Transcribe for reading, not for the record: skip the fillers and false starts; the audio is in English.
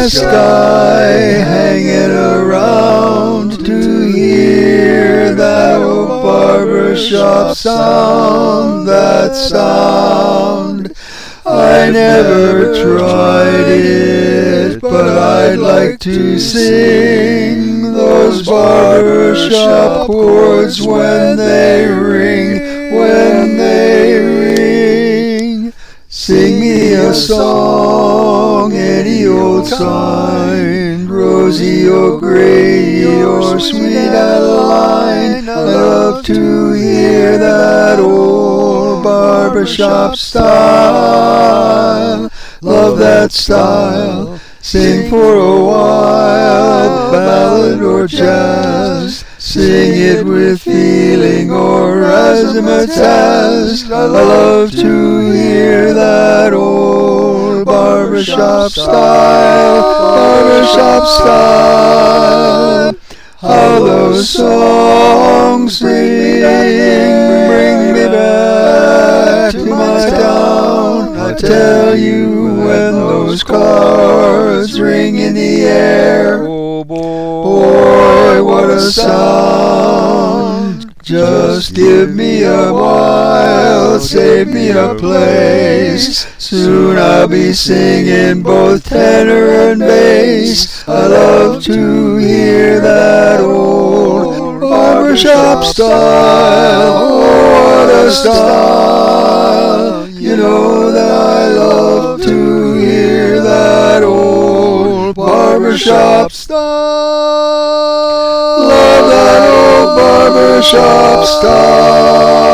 the sky, hanging around to hear that old barbershop sound, that sound. I never tried it, but I'd like to sing those barbershop chords when they ring, when they ring. Sing me a song, any old kind, Rosie or Gray or Sweet Adeline. I love to hear that old barbershop style. Love that style. Sing for a while, ballad or jazz. Sing it with feeling or razzmatazz. I love to hear that old barbershop style, barbershop style. How those songs bring me back to my town. I tell you, when those cards ring in the air, boy, what a sound. Just give me a while, save me a place. Soon I'll be singing both tenor and bass. I love to hear that old barbershop style. Oh, what a style. You know that I love to hear that old barbershop style. Love that old barbershop style.